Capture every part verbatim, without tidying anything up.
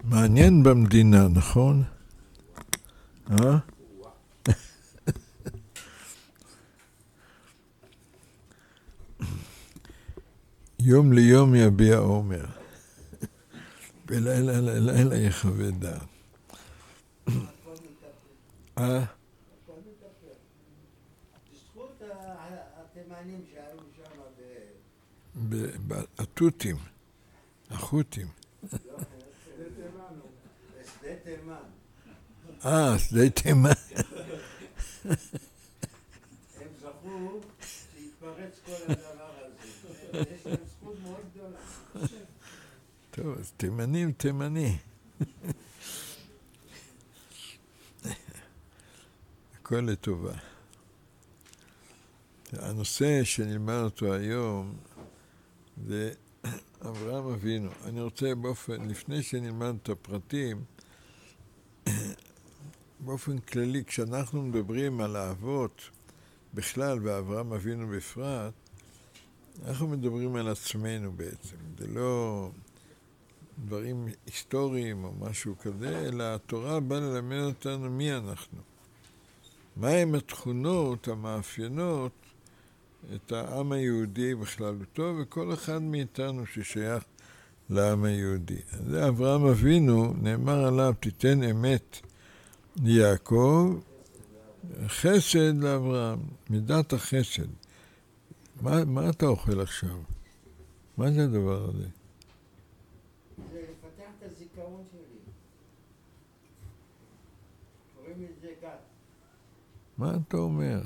מעניין במדינה, נכון? אה? יום ליום יביע עומר, בלילה ללילה יחווה דעת. אה? בזכות התימנים שהיו שם בתותים, החותים. בשדה תימן. אה, שדה תימן. הם זכו להתפרץ כל הדבר הזה. יש להם זכות מאוד גדולה. טוב, אז תימנים, תימני. הכל לטובה. הנושא שנלמד אותו היום זה אברהם אבינו. אני רוצה באופן, לפני שנלמד את הפרטים, באופן כללי, כשאנחנו מדברים על האבות בכלל ואברהם אבינו בפרט, אנחנו מדברים על עצמנו בעצם. זה לא דברים היסטוריים או משהו כזה, אלא התורה באה ללמד אותנו מי אנחנו. מהם התכונות, המאפיינות, את העם היהודי בכללותו, וכל אחד מאיתנו ששייך לעם היהודי. זה אברהם אבינו, נאמר עליו, תיתן אמת ליעקב, חסד לאברהם, מידת החסד. מה, מה אתה אוכל עכשיו? מה זה הדבר הזה? זה לפתח את הזיכרון שלי. קוראים לזה גת. מה אתה אומר?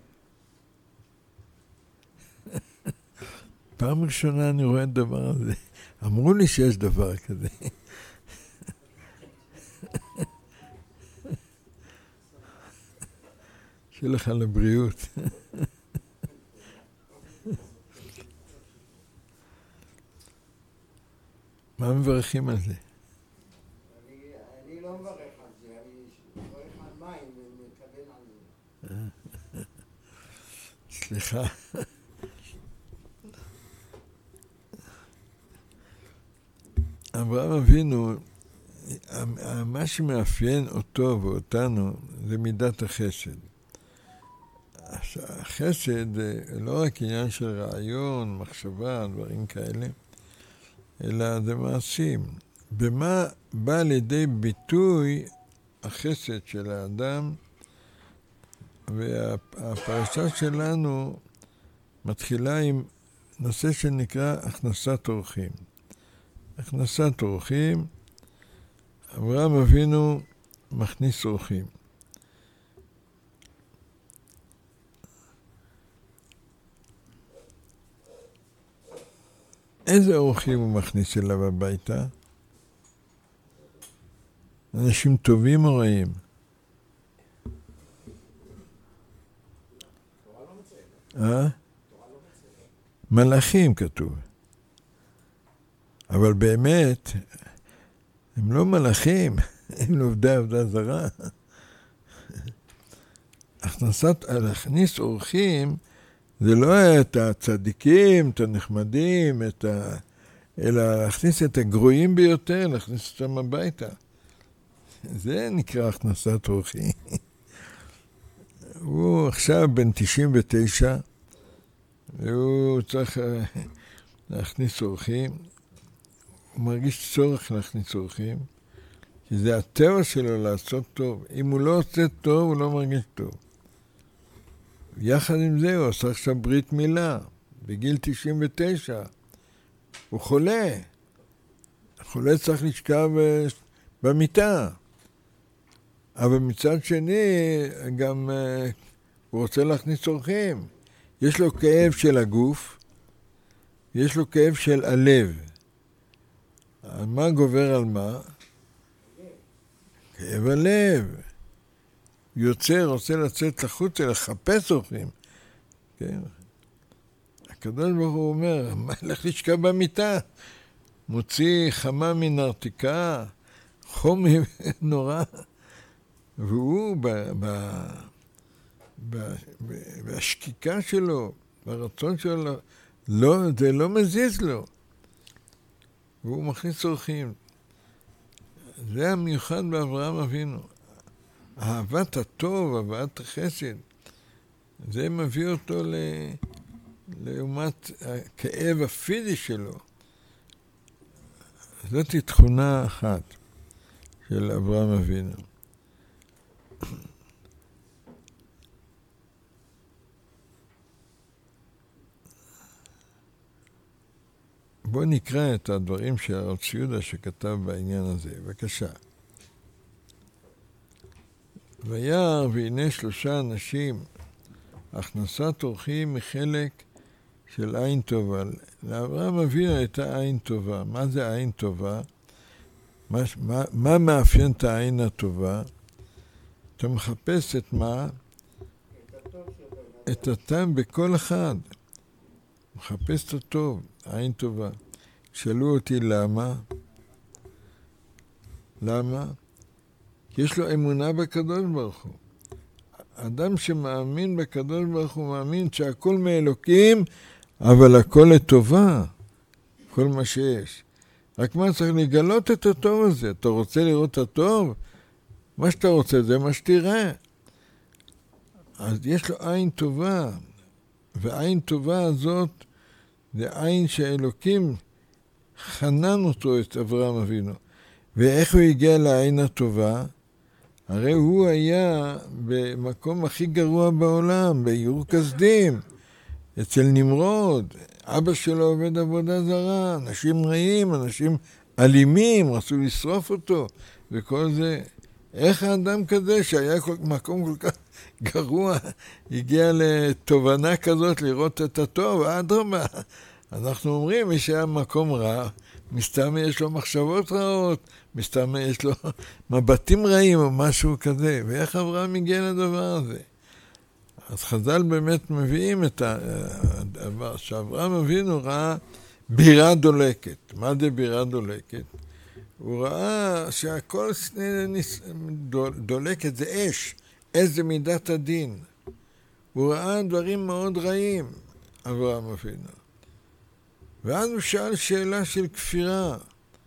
פעם ראשונה אני רואה את דבר הזה. אמרו לי שיש דבר כזה. שיהיה לך לבריאות. מה מברכים על זה? אני, אני לא מברך על זה, אני מברך על מים ומקבל על זה. סליחה. אברהם אבינו, מה שמאפיין אותו ואותנו זה מידת החסד. החסד זה לא רק עניין של רעיון, מחשבה, דברים כאלה, אלא זה מעשים. במה בא לידי ביטוי החסד של האדם, והפרשה שלנו מתחילה עם נושא שנקרא הכנסת אורחים. הכנסת אורחים, אברהם אבינו מכניס אורחים. איזה אורחים הוא מכניס אליו הביתה? אנשים טובים או רעים? אה? מלאכים כתוב. אבל באמת, הם לא מלאכים, הם עובדי עבודה זרה. הכנסת, להכניס אורחים, זה לא את הצדיקים, את הנחמדים, את ה... אלא להכניס את הגרועים ביותר, להכניס אותם הביתה. זה נקרא הכנסת אורחים. הוא עכשיו בן תשעים ותשע, והוא צריך להכניס אורחים. הוא מרגיש צורך להכניס אורחים, כי זה הטבע שלו לעשות טוב. אם הוא לא עושה טוב, הוא לא מרגיש טוב. יחד עם זה הוא עושה עכשיו ברית מילה, בגיל תשעים ותשע. הוא חולה. החולה צריך לשכב במיטה. אבל מצד שני, גם הוא רוצה להכניס אורחים. יש לו כאב של הגוף, יש לו כאב של הלב. מה גובר על מה? כאב הלב. יוצר, רוצה לצאת לחוצה, לחפש אורחים. כן? הקדוש ברוך הוא אומר, מה הלך לשכב במיטה? מוציא חמה מנרתיקה, חום נורא. והוא ב, ב, ב, ב, בהשקיקה שלו, ברצון שלו, לא, זה לא מזיז לו. והוא מכניס אורחים. זה המיוחד באברהם אבינו. אהבת הטוב, אהבת החסד, זה מביא אותו ל... לעומת הכאב הפיזי שלו. זאת היא תכונה אחת של אברהם אבינו. בואו נקרא את הדברים של הרב צבי יהודה שכתב בעניין הזה. בבקשה. וירא והנה שלושה אנשים, הכנסת אורחים מחלק של עין טובה. לאברהם אבינו הייתה עין טובה. מה זה עין טובה? מה, מה, מה מאפיין את העין הטובה? אתה מחפש את מה? את הטעם בכל אחד. מחפש את הטוב, עין טובה. שאלו אותי למה? למה? יש לו אמונה בקדוש ברוך הוא. אדם שמאמין בקדוש ברוך הוא מאמין שהכל מאלוקים, אבל הכל לטובה, כל מה שיש. רק מה צריך לגלות את הטוב הזה? אתה רוצה לראות את הטוב? מה שאתה רוצה זה מה שתראה. אז יש לו עין טובה, והעין טובה הזאת זה עין שאלוקים חנן אותו, את אברהם אבינו. ואיך הוא הגיע לעין הטובה? הרי הוא היה במקום הכי גרוע בעולם, ביור כסדים, אצל נמרוד. אבא שלו עובד עבודה זרה, אנשים רעים, אנשים אלימים, רצו לשרוף אותו, וכל זה. איך האדם כזה שהיה מקום כל כך גרוע, הגיע לתובנה כזאת לראות את הטוב? אדרבה, אנחנו אומרים, מי שהיה מקום רע, מסתם יש לו מחשבות רעות, מסתם יש לו מבטים רעים או משהו כזה. ואיך אברהם הגיע לדבר הזה? אז חז"ל באמת מביאים את הדבר, שאברהם אבינו ראה בירה דולקת. מה זה בירה דולקת? הוא ראה שהכל דולקת, זה אש, אש זה מידת הדין. הוא ראה דברים מאוד רעים, אברהם אבינו. ואז הוא שאל שאלה של כפירה.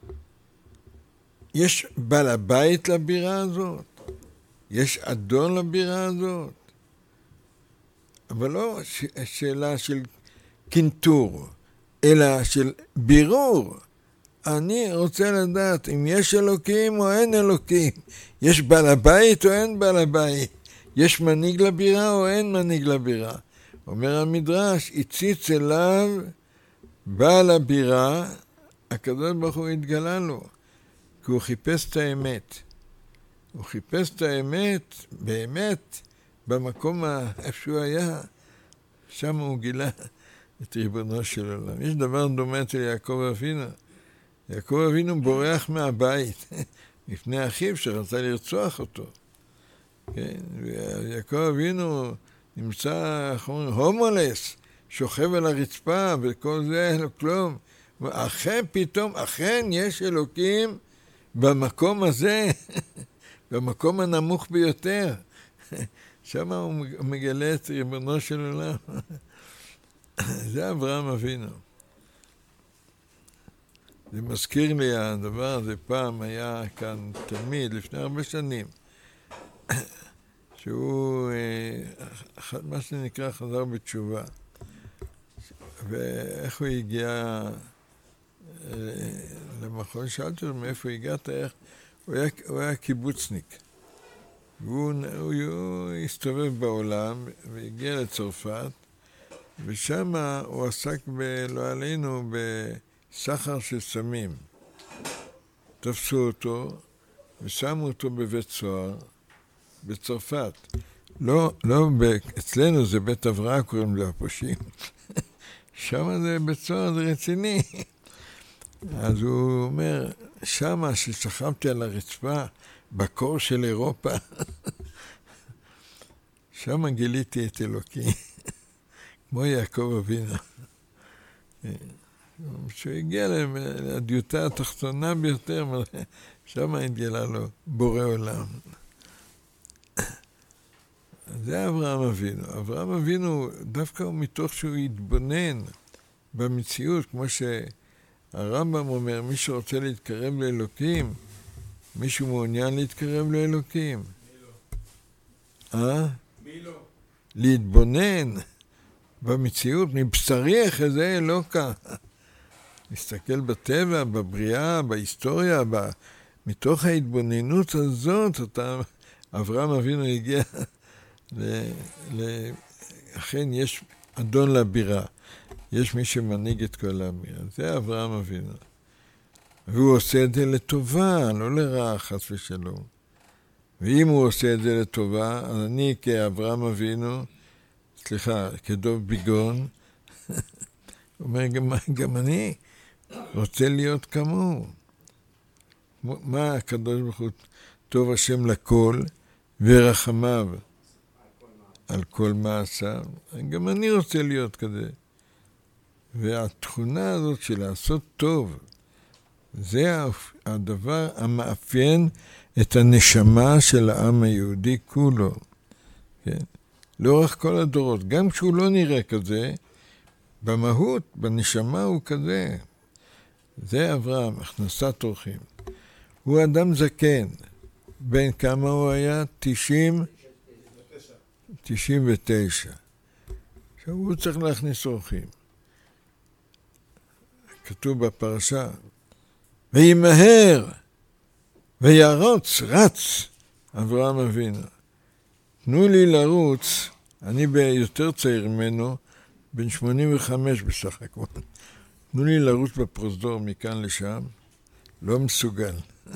יש בעל הבית לבירה הזאת? יש אדון לבירה הזאת? אבל לא שאלה של קינטור, אלא של בירור. אני רוצה לדעת אם יש אלוקים או אין אלוקים. יש בעל הבית או אין בעל הבית. יש מנהיג לבירה או אין מנהיג לבירה. אומר המדרש, הציץ אליו בעל הבירה, הקדוש ברוך הוא התגלה לו, כי הוא חיפש את האמת. הוא חיפש את האמת, באמת, במקום איפה שהוא היה, שם הוא גילה את ריבונו של עולם. יש דבר דומה אצל יעקב אבינו. יעקב אבינו בורח מהבית, לפני אחיו שרצה לרצוח אותו. כן? ויעקב אבינו נמצא, איך אומרים, הומולס, שוכב על הרצפה וכל זה, אין לו כלום. אכן פתאום, אכן יש אלוקים במקום הזה, במקום הנמוך ביותר. שם הוא מגלה את ריבונו של עולם. זה אברהם אבינו. זה מזכיר לי הדבר הזה, פעם היה כאן תלמיד, לפני הרבה שנים, שהוא, מה שנקרא, חזר בתשובה. ואיך הוא הגיע למכון, שאלתי לו מאיפה הגעת, איך, הוא היה, הוא היה קיבוצניק. והוא הוא, הוא הסתובב בעולם והגיע לצרפת, ושם הוא עסק, ב, לא עלינו, בסחר של סמים. תפסו אותו ושמו אותו בבית סוהר בצרפת. לא, לא, אצלנו זה בית הבראה, קוראים לו הפושעים. שם זה בית סוהר, זה רציני. אז הוא אומר, שמה ששכבתי על הרצפה, בקור של אירופה, שם גיליתי את אלוקי, כמו יעקב אבינו. כשהוא הגיע לדיוטה התחתונה ביותר, שם התגלה לו בורא עולם. זה אברהם אבינו. אברהם אבינו, דווקא מתוך שהוא התבונן במציאות, כמו שהרמב"ם אומר, מי שרוצה להתקרב לאלוקים, מישהו מעוניין להתקרב לאלוקים? מי לא? אה? מי לא? להתבונן במציאות, מבשרי אחזה אלוקה. להסתכל בטבע, בבריאה, בהיסטוריה, ב... מתוך ההתבוננות הזאת, אותה... אברהם אבינו הגיע, ל... ל... אכן יש אדון לבירה, יש מי שמנהיג את כל הבירה, זה אברהם אבינו. והוא עושה את זה לטובה, לא לרע, חס ושלום. ואם הוא עושה את זה לטובה, אז אני כאברהם אבינו, סליחה, כדוב ביגון, אומר, גם, גם אני רוצה להיות כמוהו. מה הקדוש ברוך הוא, טוב השם לכל, ורחמיו על כל מעשיו. גם אני רוצה להיות כזה. והתכונה הזאת של לעשות טוב, זה הדבר המאפיין את הנשמה של העם היהודי כולו. כן? לאורך כל הדורות, גם כשהוא לא נראה כזה, במהות, בנשמה הוא כזה. זה אברהם, הכנסת אורחים. הוא אדם זקן. בין כמה הוא היה? תשעים? תשעים ותשע. עכשיו הוא צריך להכניס אורחים. כתוב בפרשה, וימהר, וירוץ, רץ, אברהם אבינו. תנו לי לרוץ, אני ביותר צעיר ממנו, בן שמונים וחמש בסך הכל. תנו לי לרוץ בפרוזדור מכאן לשם, לא מסוגל.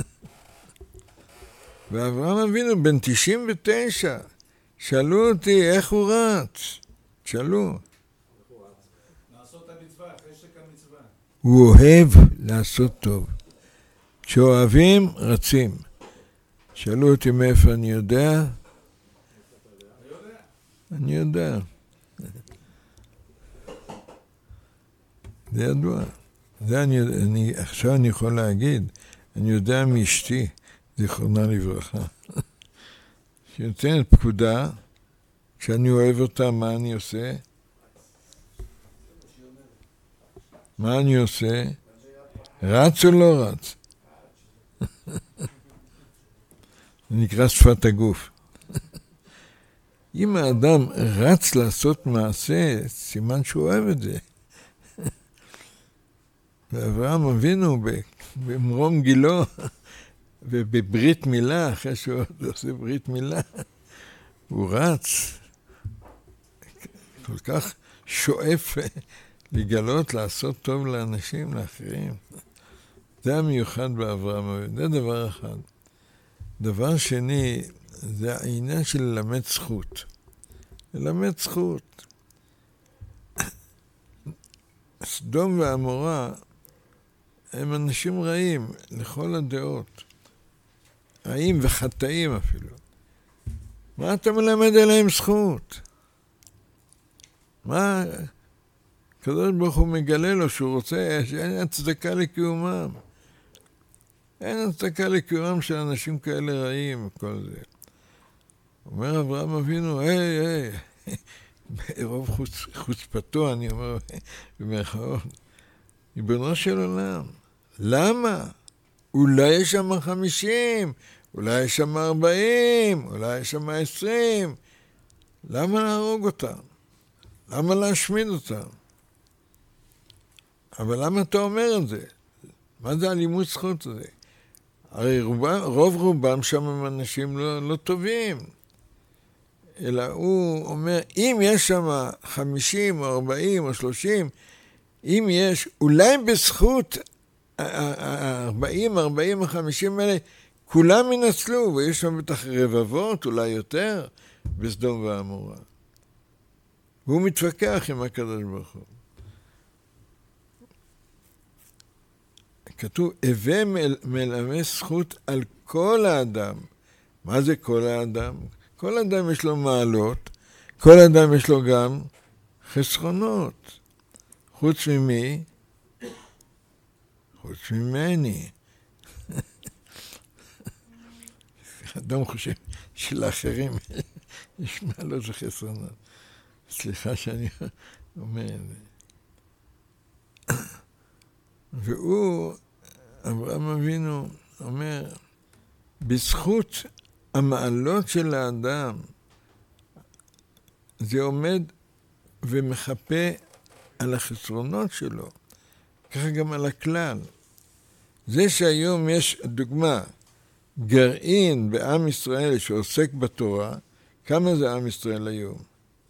ואברהם אבינו בן תשעים ותשע, שאלו אותי איך הוא רץ, שאלו. לעשות המצווה, חשק המצווה. הוא אוהב לעשות טוב. כשאוהבים, רצים. שאלו אותי מאיפה אני יודע? אני יודע. זה ידוע. זה אני, אני, עכשיו אני יכול להגיד, אני יודע מאשתי, זיכרונה לברכה. שנותנת פקודה, כשאני אוהב אותה, מה אני עושה? מה אני עושה? רץ או לא רץ? זה נקרא שפת הגוף. אם האדם רץ לעשות מעשה, סימן שהוא אוהב את זה. ואברהם אבינו במרום גילו, ובברית מילה, אחרי שהוא עושה ברית מילה, הוא רץ, כל כך שואף לגלות, לעשות טוב לאנשים, לאחרים. זה המיוחד באברהם אבינו, זה דבר אחד. דבר שני, זה העניין של ללמד זכות. ללמד זכות. סדום ועמורה הם אנשים רעים לכל הדעות. רעים וחטאים אפילו. מה אתה מלמד עליהם זכות? מה? הקדוש ברוך הוא מגלה לו שהוא רוצה שאין הצדקה לקיומם. אין הצדקה לקיומם של אנשים כאלה רעים וכל זה. אומר אברהם אבינו, היי, היי, ברוב חוצ, חוצפתו, אני אומר, במרכאות, ריבונו של עולם, למה? אולי יש שם חמישים, אולי יש שם ארבעים, אולי יש שם עשרים. למה להרוג אותם? למה להשמיד אותם? אבל למה אתה אומר את זה? מה זה הלימוד זכות הזה? הרי רובם, רוב רובם שם הם אנשים לא, לא טובים. אלא הוא אומר, אם יש שם חמישים או ארבעים או שלושים, אם יש, אולי בזכות ה-ארבעים, ארבעים, החמישים האלה, כולם ינצלו, ויש שם בטח רבבות, אולי יותר, בסדום ועמורה. והוא מתווכח עם הקדוש ברוך הוא. כתוב, הווה מלמד זכות על כל האדם. מה זה כל האדם? כל אדם יש לו מעלות, כל אדם יש לו גם חסרונות. חוץ ממי? חוץ ממני. אדם חושב שלאחרים יש מעלות וחסרונות. סליחה שאני אומר את זה. והוא, אברהם אבינו, אומר, בזכות המעלות של האדם, זה עומד ומחפה על החסרונות שלו, ככה גם על הכלל. זה שהיום יש, דוגמה, גרעין בעם ישראל שעוסק בתורה, כמה זה עם ישראל היום?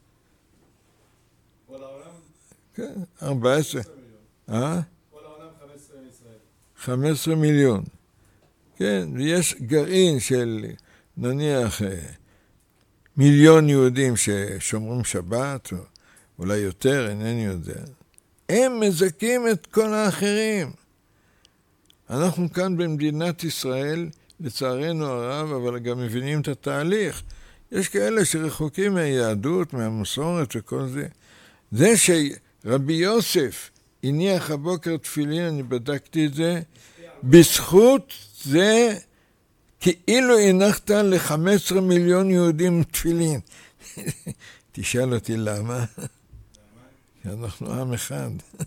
כל העולם? כן, ארבע עשרה. אה? כל העולם חמש עשרה מישראל. חמש עשרה מיליון. כן, ויש גרעין של נניח מיליון יהודים ששומרים שבת, או אולי יותר, אינני יודע. הם מזכים את כל האחרים. אנחנו כאן במדינת ישראל, לצערנו הרב, אבל גם מבינים את התהליך. יש כאלה שרחוקים מהיהדות, מהמסורת וכל זה. זה שרבי יוסף הניח הבוקר תפילין, אני בדקתי את זה, בזכות זה כאילו הנחת ל-חמישה עשר מיליון יהודים תפילין. תשאל אותי למה? כי אנחנו עם אחד.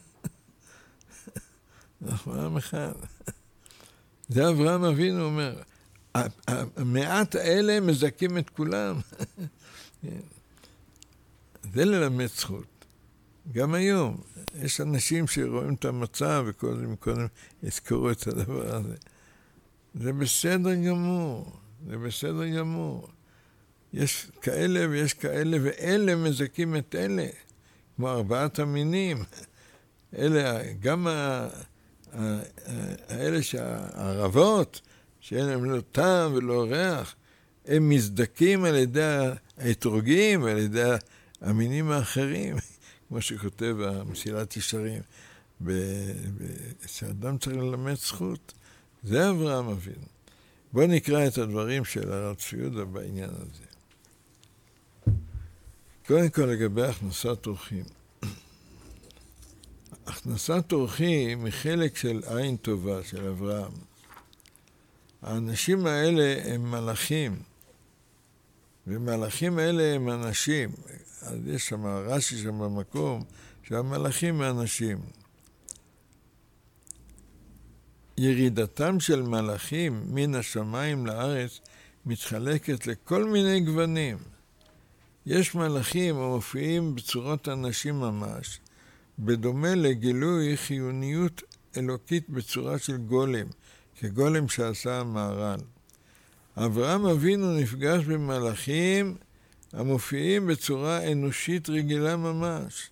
אנחנו עם אחד. זה אברהם אבינו אומר, המעט האלה מזכים את כולם. זה ללמד זכות. גם היום, יש אנשים שרואים את המצב וקודם קודם יזכרו את הדבר הזה. זה בסדר גמור, זה בסדר גמור. יש כאלה ויש כאלה, ואלה מזכים את אלה, כמו ארבעת המינים. אלה, גם ה, ה, האלה שהערבות, שאין להם לא טעם ולא ריח, הם מזדקים על ידי האתרוגים, על ידי המינים האחרים, כמו שכותב המסילת ישרים, שאדם צריך ללמד זכות. זה אברהם אבינו. בואו נקרא את הדברים של הרב צבי יהודה בעניין הזה. קודם כל לגבי הכנסת אורחים. הכנסת אורחים היא חלק של עין טובה של אברהם. האנשים האלה הם מלאכים, ומלאכים האלה הם אנשים. אז יש שם רש"י שם במקום שהמלאכים הם אנשים. ירידתם של מלאכים מן השמיים לארץ מתחלקת לכל מיני גוונים. יש מלאכים המופיעים בצורות אנשים ממש, בדומה לגילוי חיוניות אלוקית בצורה של גולם, כגולם שעשה המהר"ל. אברהם אבינו נפגש במלאכים המופיעים בצורה אנושית רגילה ממש.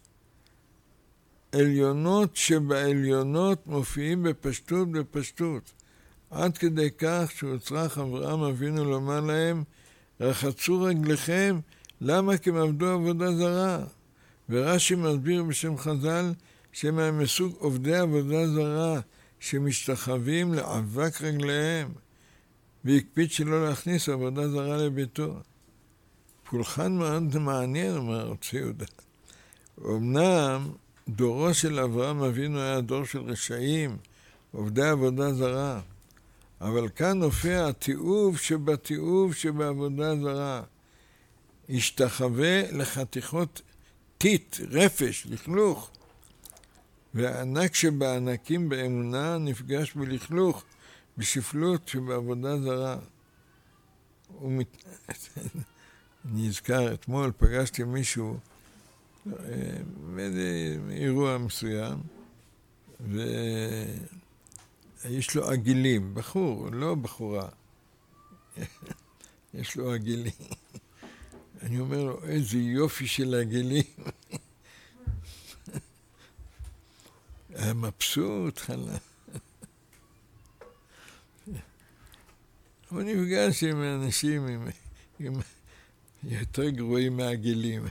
עליונות שבעליונות מופיעים בפשטות בפשטות, עד כדי כך שהוצרך אברהם אבינו לומר להם, רחצו רגליכם, למה כי הם עבדו עבודה זרה? ורש"י מסביר בשם חז"ל שהם הם מסוג עובדי עבודה זרה שמשתחווים לאבק רגליהם, והקפיד שלא להכניס עבודה זרה לביתו. פולחן מאוד מעניין, אומר הרב צבי יהודה. אמנם דורו של אברהם אבינו היה דור של רשעים, עובדי עבודה זרה, אבל כאן הופיע התיעוב שבתיעוב שבעבודה זרה. השתחווה לחתיכות טיט, רפש, לכלוך, והענק שבענקים באמונה נפגש בלכלוך, בשפלות שבעבודה זרה. ומת... נזכר, אתמול פגשתי מישהו באיזה אירוע מסוים, ויש לו עגילים, בחור, לא בחורה, יש לו עגילים. אני אומר לו, איזה יופי של עגילים. היה מבסוט, חלה. הוא נפגש עם אנשים עם, עם יותר גרועים מהעגילים.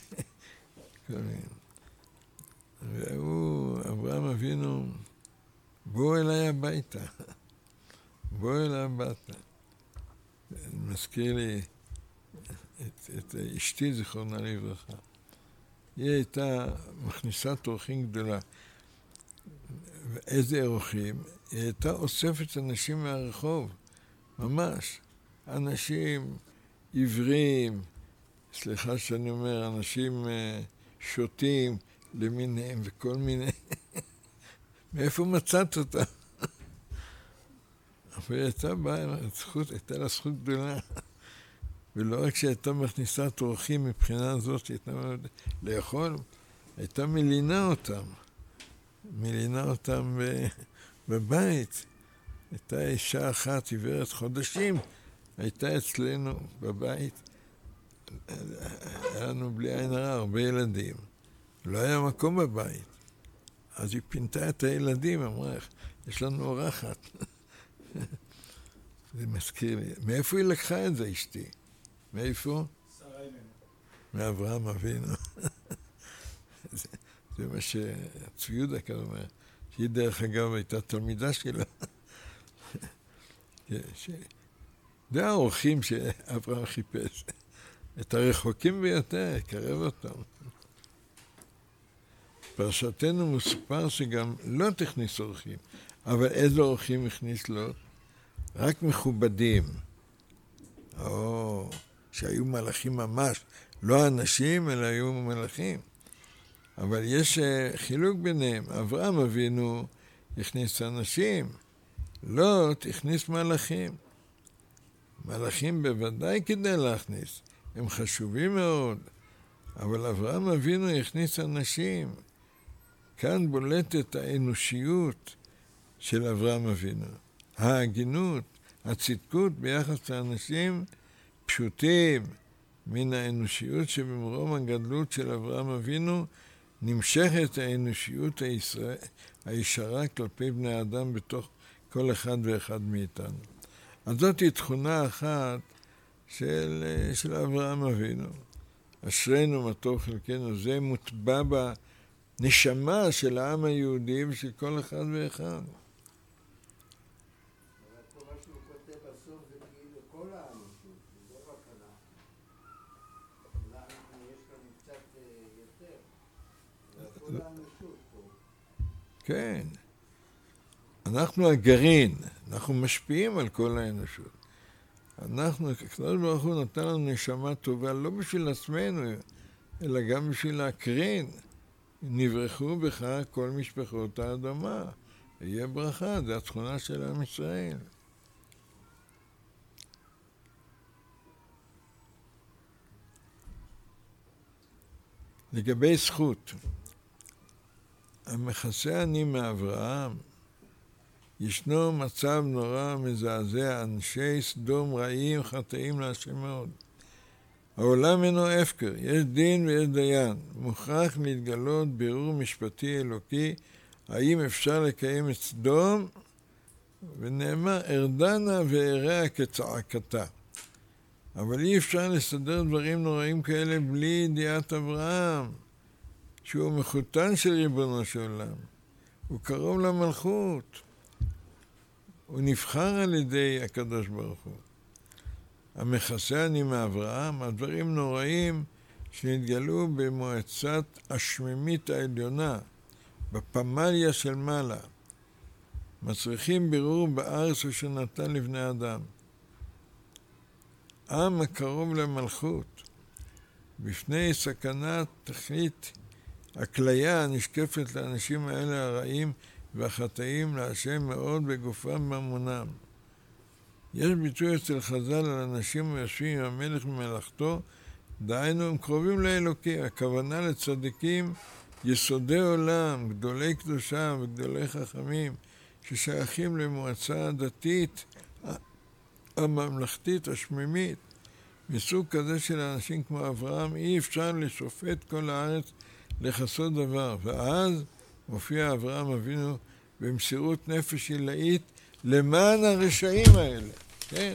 והוא, אברהם אבינו, בוא אליי הביתה. בוא אליי הביתה. מזכיר לי את, את אשתי, זיכרונה לברכה. היא הייתה מכניסת אורחים גדולה. ואיזה אורחים? היא הייתה אוספת אנשים מהרחוב, ממש. אנשים עיוורים, סליחה שאני אומר, אנשים שוטים למיניהם וכל מיני. מאיפה מצאת אותה? אבל היא הייתה באה, זכות, הייתה לה זכות גדולה. ולא רק שהייתה מכניסת אורחים מבחינה זאת, שהייתה לאכול, הייתה מלינה אותם. מלינה אותם בבית. הייתה אישה אחת עיוורת חודשים, הייתה אצלנו בבית. היה לנו בלי עין הרע הרבה ילדים. לא היה מקום בבית. אז היא פינתה את הילדים, אמרה, יש לנו אורחת. זה מזכיר לי. מאיפה היא לקחה את זה, אשתי? מאיפה? שרה אימנו. מאברהם אבינו. זה, זה מה שצבי יהודה כאן אומר. שהיא דרך אגב הייתה תלמידה שלה. ש... זה האורחים שאברהם חיפש. את הרחוקים ביותר, יקרב אותם. פרשתנו מוספר שגם לא תכניס אורחים. אבל איזה אורחים הכניס לו? רק מכובדים. או, שהיו מלאכים ממש. לא אנשים, אלא היו מלאכים. אבל יש חילוק ביניהם. אברהם אבינו הכניס אנשים. לוט הכניס מלאכים. מלאכים בוודאי כדי להכניס. הם חשובים מאוד. אבל אברהם אבינו הכניס אנשים. כאן בולטת האנושיות של אברהם אבינו. ההגינות, הצדקות ביחס לאנשים פשוטים מן האנושיות שבמרום הגדלות של אברהם אבינו נמשכת האנושיות הישראל, הישרה כלפי בני אדם בתוך כל אחד ואחד מאיתנו. אז זאת היא תכונה אחת של, של אברהם אבינו. אשרינו מה טוב חלקנו, זה מוטבע בנשמה של העם היהודי ושל כל אחד ואחד. אבל פה מה שהוא כותב בסוף זה כאילו כל האנושות, זה לא רק אנחנו. אנחנו יש לנו קצת יותר, אבל כל האנושות פה. כן. אנחנו הגרעין, אנחנו משפיעים על כל האנושות. אנחנו, הקדוש ברוך הוא נתן לנו נשמה טובה, לא בשביל עצמנו, אלא גם בשביל להקרין. נברחו בך כל משפחות האדמה. יהיה ברכה, זה התכונה של עם ישראל. לגבי זכות, המכסה אני מאברהם, ישנו מצב נורא מזעזע, אנשי סדום רעים חטאים להשם מאוד. העולם אינו הפקר, יש דין ויש דיין. מוכרח להתגלות בירור משפטי אלוקי, האם אפשר לקיים את סדום? ונאמר, ארדנה ואריה כצעקתה. אבל אי אפשר לסדר דברים נוראים כאלה בלי ידיעת אברהם, שהוא מחותן של ריבונו של עולם. הוא קרוב למלכות. הוא נבחר על ידי הקדוש ברוך הוא. המכסה אני מאברהם, הדברים נוראים שנתגלו במועצת השמימית העליונה, בפמליה של מעלה, מצריכים בירור בארץ אשר נתן לבני אדם. עם הקרוב למלכות, בפני סכנת תכלית הכליה הנשקפת לאנשים האלה הרעים והחטאים להשם מאוד בגופם ממונם. יש ביטוי אצל חז"ל על אנשים היושבים עם המלך ומלאכתו, דהיינו הם קרובים לאלוקים, הכוונה לצדיקים יסודי עולם, גדולי קדושה וגדולי חכמים, ששייכים למועצה הדתית הממלכתית השמימית. מסוג כזה של אנשים כמו אברהם אי אפשר לשופט כל הארץ לחסות דבר, ואז מופיע אברהם אבינו במסירות נפש עילאית למען הרשעים האלה, כן?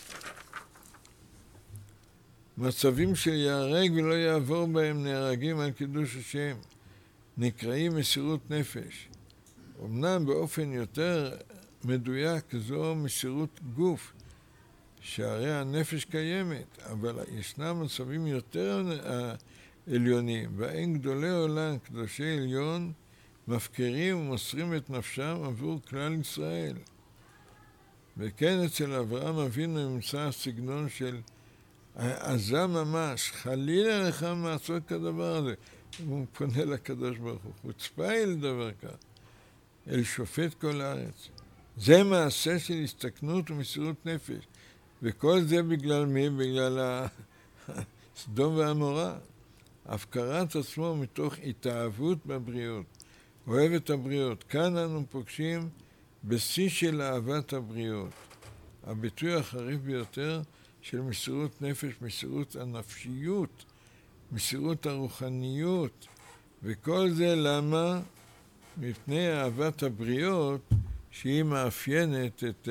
מצבים של יהרג ולא יעבור בהם נהרגים על קידוש השם, נקראים מסירות נפש. אמנם באופן יותר מדויק זו מסירות גוף, שהרי הנפש קיימת, אבל ישנם מצבים יותר עליונים, והאין גדולי עולם, קדושי עליון, מפקרים ומוסרים את נפשם עבור כלל ישראל. וכן אצל אברהם אבינו נמצא הסגנון של עזה ממש, חלילה לך מעשות כדבר הזה. הוא פונה לקדוש ברוך הוא, חוצפה היא לדבר כך, אל שופט כל הארץ. זה מעשה של הסתכנות ומסירות נפש. וכל זה בגלל מי? בגלל ה... סדום ועמורה. הפקרת עצמו מתוך התאהבות בבריאות. אוהב את הבריאות. כאן אנו פוגשים בשיא של אהבת הבריאות. הביטוי החריף ביותר של מסירות נפש, מסירות הנפשיות, מסירות הרוחניות. וכל זה למה? מפני אהבת הבריות שהיא מאפיינת את,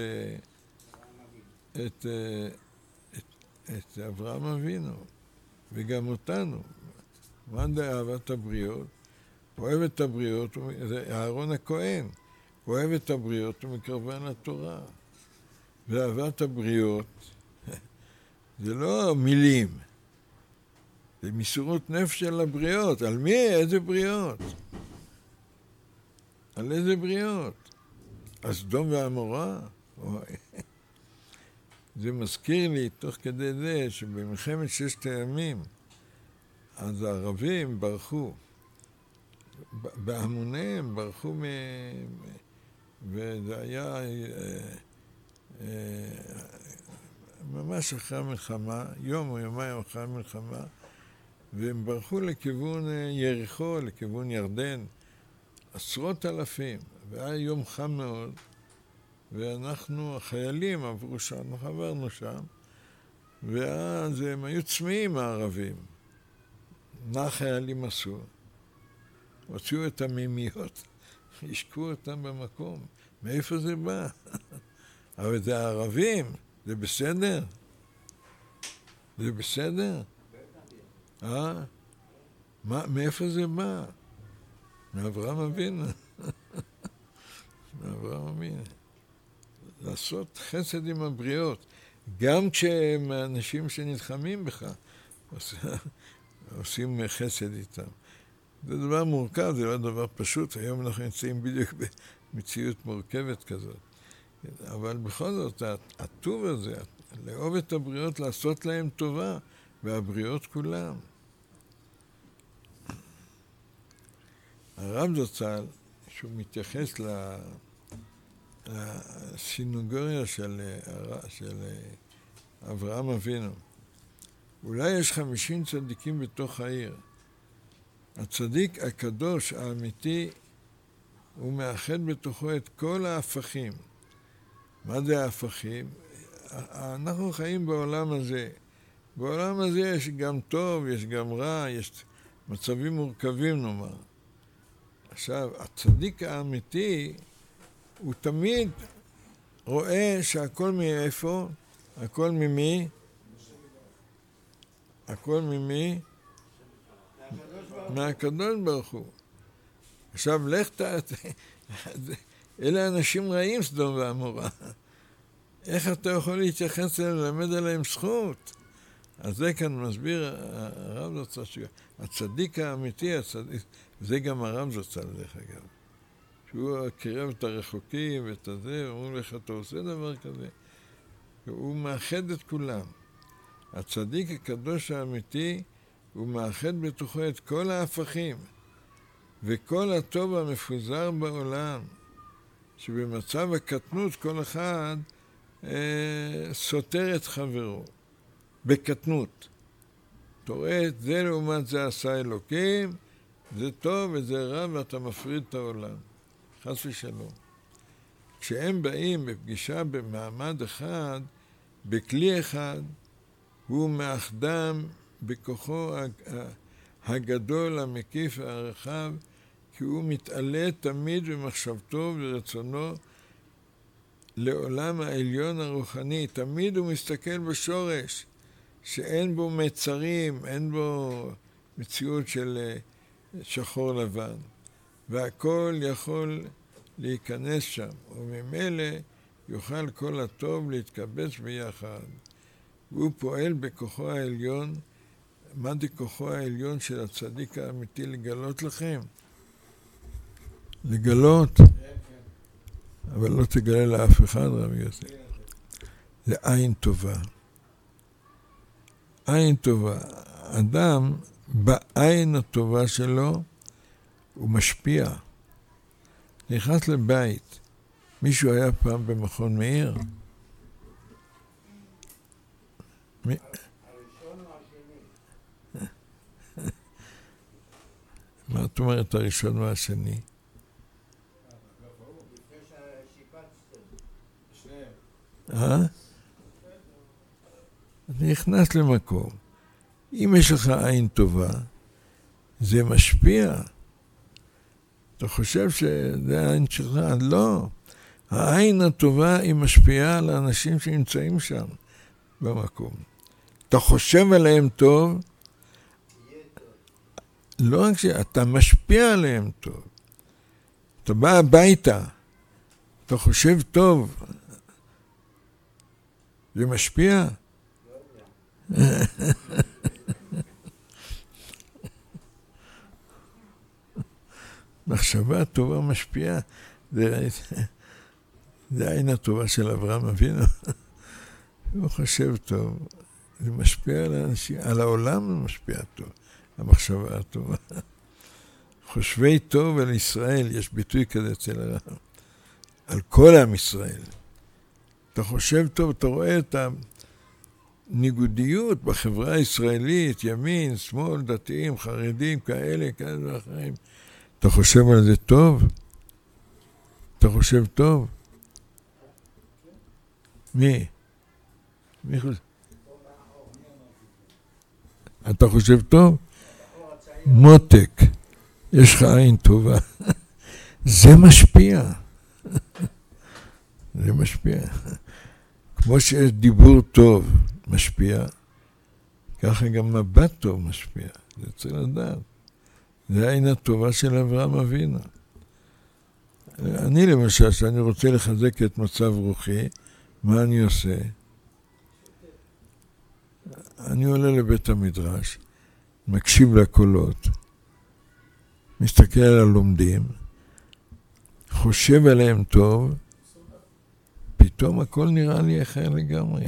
את, את, את אברהם אבינו וגם אותנו. מה זה אהבת הבריות? הוא אוהב את הבריות, זה אהרון הכהן, הוא אוהב את הבריות ומקרבן לתורה. ואהבת הבריות זה לא מילים, זה מסירות נפש של הבריות. על מי? איזה בריות? על איזה בריות? הסדום ועמורה? זה מזכיר לי תוך כדי זה שבמלחמת ששת הימים אז הערבים ברחו, בהמוניהם ברחו מ... וזה היה ממש אחרי המלחמה, יום או יומיים אחרי המלחמה, והם ברחו לכיוון יריחו, לכיוון ירדן, עשרות אלפים, והיה יום חם מאוד, ואנחנו, החיילים עברו שם, אנחנו עברנו שם, ואז הם היו צמאים הערבים. מה החיילים עשו? הוציאו את המימיות, השקעו אותם במקום. מאיפה זה בא? אבל זה הערבים, זה בסדר? זה בסדר? אה? מה, מאיפה זה בא? מאברהם אבינו. מאברהם אבינו. לעשות חסד עם הבריות, גם כשהם האנשים שנלחמים בך, עושים חסד איתם. זה דבר מורכב, זה לא דבר פשוט. היום אנחנו נמצאים בדיוק במציאות מורכבת כזאת. אבל בכל זאת, הטוב הזה, לאהוב את הבריות, לעשות להם טובה, והבריות כולם. הרב זצ"ל, שהוא מתייחס לסינגוריה של, של אברהם אבינו, אולי יש חמישים צדיקים בתוך העיר. הצדיק הקדוש האמיתי הוא מאחד בתוכו את כל ההפכים. מה זה ההפכים? אנחנו חיים בעולם הזה. בעולם הזה יש גם טוב, יש גם רע, יש מצבים מורכבים נאמר. עכשיו, הצדיק האמיתי הוא תמיד רואה שהכל מאיפה? הכל ממי? הכל ממי? מהקדוש ברוך הוא. עכשיו, לך ת... אלה אנשים רעים, סדום ועמורה. איך אתה יכול להתייחס אליהם, ללמד עליהם זכות? אז זה כאן מסביר הרב זצ"ל, הצדיק האמיתי, הצדיק, זה גם הרב זצ"ל דרך אגב. שהוא קירב את הרחוקים ואת הזה, ואומרים לך, אתה עושה דבר כזה. הוא מאחד את כולם. הצדיק הקדוש האמיתי, הוא מאחד בתוכו את כל ההפכים, וכל הטוב המפוזר בעולם, שבמצב הקטנות כל אחד אה, סותר את חברו, בקטנות. אתה רואה, זה לעומת זה עשה אלוקים, זה טוב וזה רע ואתה מפריד את העולם. חס ושלום. כשהם באים בפגישה במעמד אחד, בכלי אחד, הוא מאחדם בכוחו הגדול, המקיף והרחב, כי הוא מתעלה תמיד במחשבתו ורצונו לעולם העליון הרוחני. תמיד הוא מסתכל בשורש, שאין בו מצרים, אין בו מציאות של שחור לבן. והכל יכול להיכנס שם, וממילא יוכל כל הטוב להתקבץ ביחד. והוא פועל בכוחו העליון. מה זה כוחו העליון של הצדיק האמיתי לגלות לכם? לגלות, אבל לא תגלה לאף אחד, רבי יוסף. זה עין טובה. עין טובה. אדם בעין הטובה שלו הוא משפיע. נכנס לבית, מישהו היה פעם במכון מאיר? מי? הראשון או השני? מה את אומרת הראשון והשני? לפני ששיפצתם. שניהם. אה? אתה נכנס למקום. אם יש לך עין טובה, זה משפיע. אתה חושב שזה העין שלך? לא. העין הטובה היא משפיעה על האנשים שנמצאים שם במקום. אתה חושב עליהם טוב, לא רק שאתה משפיע עליהם טוב. אתה בא הביתה, אתה חושב טוב, זה משפיע? מחשבה טובה משפיעה. זה, זה העין הטובה של אברהם אבינו. הוא חושב טוב, זה משפיע על האנשים, על העולם זה משפיע טוב, המחשבה הטובה. חושבי טוב על ישראל, יש ביטוי כזה אצל הרב, על כל עם ישראל. אתה חושב טוב, אתה רואה את הניגודיות בחברה הישראלית, ימין, שמאל, דתיים, חרדים, כאלה, כאלה ואחרים. אתה חושב על זה טוב? אתה חושב טוב? מי? מי חושב? אתה חושב טוב? מותק, יש לך עין טובה. זה משפיע. זה משפיע. כמו שיש דיבור טוב משפיע, ככה גם מבט טוב משפיע. זה צריך לדעת. זה העין הטובה של אברהם אבינו. אני למשל, שאני רוצה לחזק את מצב רוחי, מה אני עושה? אני עולה לבית המדרש, מקשיב לקולות, מסתכל על הלומדים, חושב עליהם טוב, פתאום הכל נראה לי אחר לגמרי.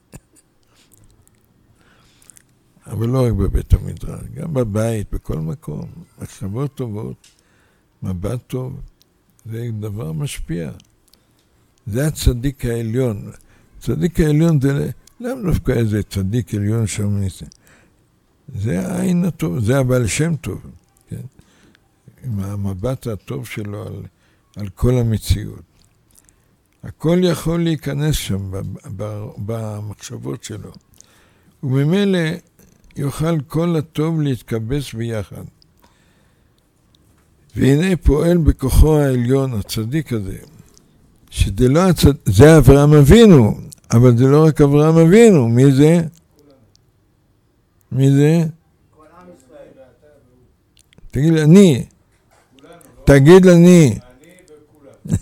אבל לא רק בבית המדרש, גם בבית, בכל מקום. מחשבות טובות, מבט טוב, זה דבר משפיע. זה הצדיק העליון. צדיק העליון זה למה דווקא איזה צדיק עליון שם ניסה. זה העין הטוב, זה הבעל שם טוב. כן? עם המבט הטוב שלו על, על כל המציאות. הכל יכול להיכנס שם במחשבות שלו. וממילא יוכל כל הטוב להתקבץ ביחד. והנה פועל בכוחו העליון, הצדיק הזה, שזה לא הצד... זה אברהם אבינו, אבל זה לא רק אברהם אבינו, מי זה? מי זה? כל עם ישראל. תגיד לי, אני. תגיד לי, אני. אני וכולם.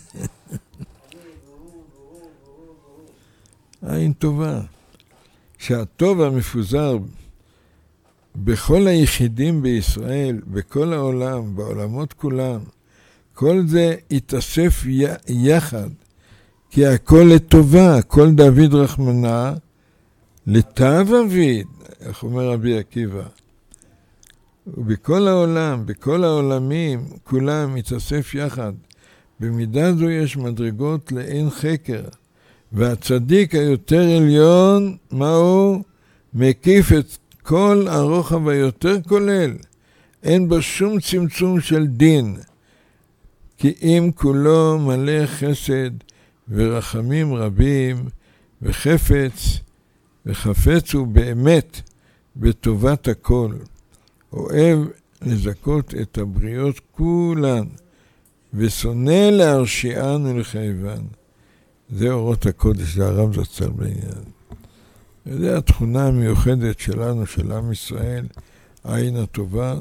עין טובה. שהטוב המפוזר בכל היחידים בישראל, בכל העולם, בעולמות כולם, כל זה יתאסף יחד, כי הכל לטובה, הכל דוד רחמנה, לטב אביד, איך אומר רבי עקיבא. ובכל העולם, בכל העולמים, כולם יתאסף יחד. במידה זו יש מדרגות לאין חקר. והצדיק היותר עליון, מהו? מקיף את כל הרוחב היותר כולל. אין בו שום צמצום של דין. כי אם כולו מלא חסד ורחמים רבים, וחפץ, וחפץ הוא באמת בטובת הכל. אוהב לזכות את הבריות כולן, ושונא להרשיען ולחייבן. זה אורות הקודש, זה הרב זצ"ל בעניין. זה התכונה המיוחדת שלנו, של עם ישראל, העין הטובה,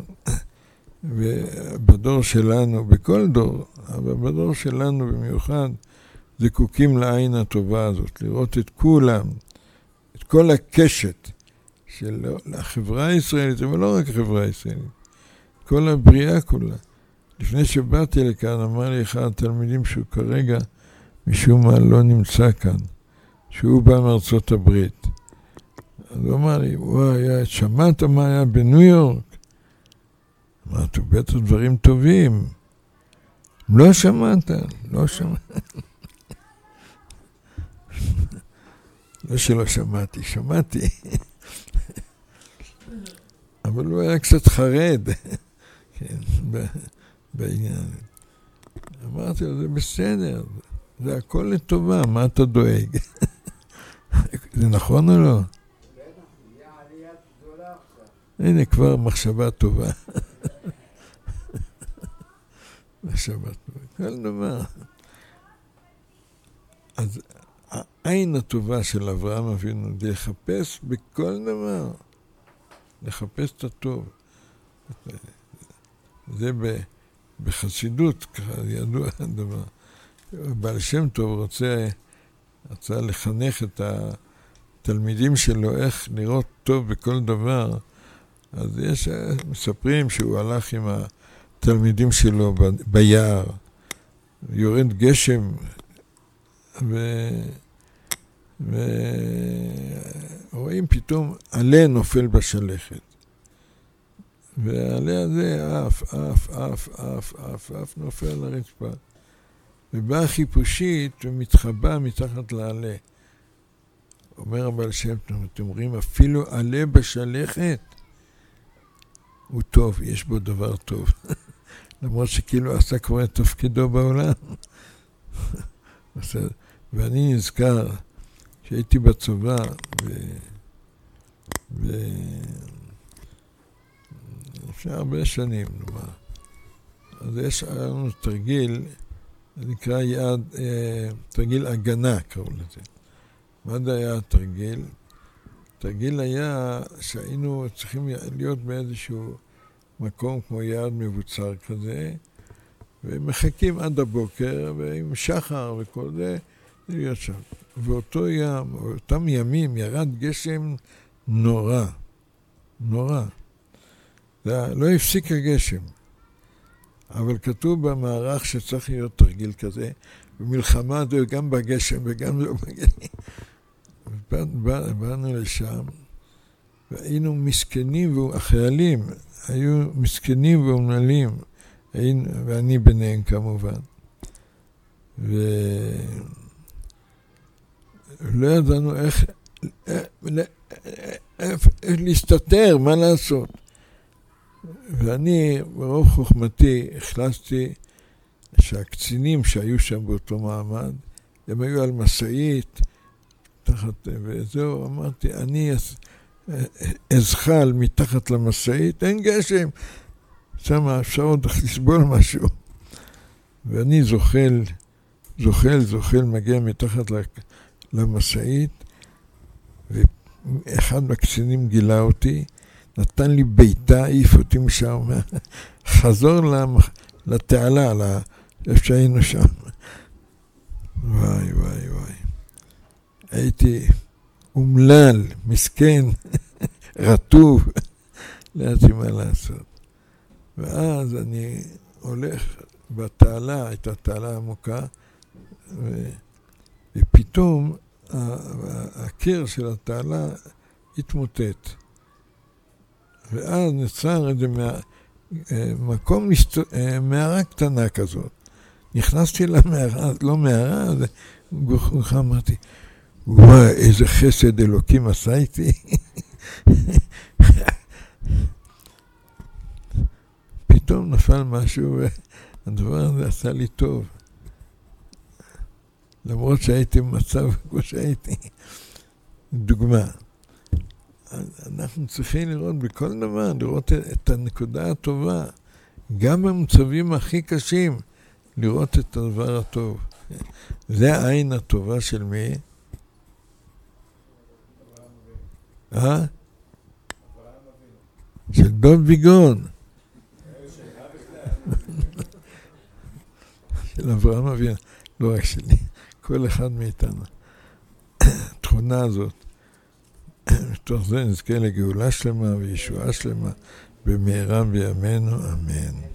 ובדור שלנו, בכל דור, אבל בדור שלנו במיוחד, זקוקים לעין הטובה הזאת, לראות את כולם, את כל הקשת של החברה הישראלית, אבל לא רק החברה הישראלית, כל הבריאה כולה. לפני שבאתי לכאן, אמר לי אחד התלמידים שהוא כרגע משום מה לא נמצא כאן, שהוא בא מארצות הברית. אז הוא אמר לי, וואי, שמעת מה היה בניו יורק? אמרתי, בטח דברים טובים. לא שמעת, לא שמעת. לא שלא שמעתי, שמעתי. אבל הוא היה קצת חרד, כן, בעניין. אמרתי לו, זה בסדר, זה הכל לטובה, מה אתה דואג? זה נכון או לא? בטח, זה עלייה גדולה עכשיו. הנה כבר מחשבה טובה. מחשבה טובה, כל דבר. אז העין הטובה של אברהם אבינו, זה לחפש בכל דבר. לחפש את הטוב. זה בחסידות, ככה ידוע הדבר. בעל שם טוב רוצה, רוצה לחנך את התלמידים שלו איך לראות טוב בכל דבר. אז יש, מספרים שהוא הלך עם התלמידים שלו ב, ביער, יורד גשם, ו... ורואים פתאום עלה נופל בשלכת. והעלה הזה אף, אף, אף, אף, אף, אף נופל על הרצפה. ובאה חיפושית ומתחבא מתחת לעלה. אומר הבעל שם טוב, אתם רואים, אפילו עלה בשלכת הוא טוב, יש בו דבר טוב. למרות שכאילו עשה כבר את תפקידו בעולם. ואני נזכר שהייתי בצבא ו... ו... לפני הרבה שנים, נאמר. אז יש לנו תרגיל, זה נקרא יעד, אה, תרגיל הגנה, קראו לזה. מה זה היה התרגיל? התרגיל היה שהיינו צריכים להיות באיזשהו מקום כמו יעד מבוצר כזה, ומחכים עד הבוקר, ועם שחר וכל זה, להיות שם. ואותו ים, אותם ימים, ירד גשם נורא, נורא. זה לא הפסיק הגשם. אבל כתוב במערך שצריך להיות תרגיל כזה, במלחמה זה גם בגשם וגם לא בגשם. בא, באנו לשם, והיינו מסכנים, החיילים היו מסכנים ואומללים, ואני ביניהם כמובן. ולא ידענו איך, איך להסתתר, מה לעשות. ואני ברוב חוכמתי החלטתי שהקצינים שהיו שם באותו מעמד, הם היו על מסעית, תחת, וזהו, אמרתי, אני אזחל מתחת למסעית, אין גשם, שם אפשר עוד לסבול משהו. ואני זוחל, זוחל, זוחל, מגיע מתחת למסעית, ואחד מהקצינים גילה אותי, נתן לי ביתה, העיף אותי משם, חזור לתעלה, איפה שהיינו שם. וואי, וואי, וואי. הייתי אומלל, מסכן, רטוב, לא ידעתי מה לעשות. ואז אני הולך בתעלה, הייתה תעלה עמוקה, ופתאום הקיר של התעלה התמוטט. ואז נוצר איזה מקום, מערה קטנה כזאת. נכנסתי למערה, לא מערה, אז גוחה אמרתי, וואי, איזה חסד אלוקים עשה איתי. פתאום נפל משהו, והדבר הזה עשה לי טוב. למרות שהייתי במצב כמו שהייתי. דוגמה. אנחנו צריכים לראות בכל דבר, לראות את הנקודה הטובה. גם במצבים הכי קשים, לראות את הדבר הטוב. זה העין הטובה של מי? אה? של דוב ביגון. של אברהם אבינו. לא רק שלי, כל אחד מאיתנו. התכונה הזאת. מתוך זה נזכה לגאולה שלמה וישועה שלמה במהרה בימינו, אמן.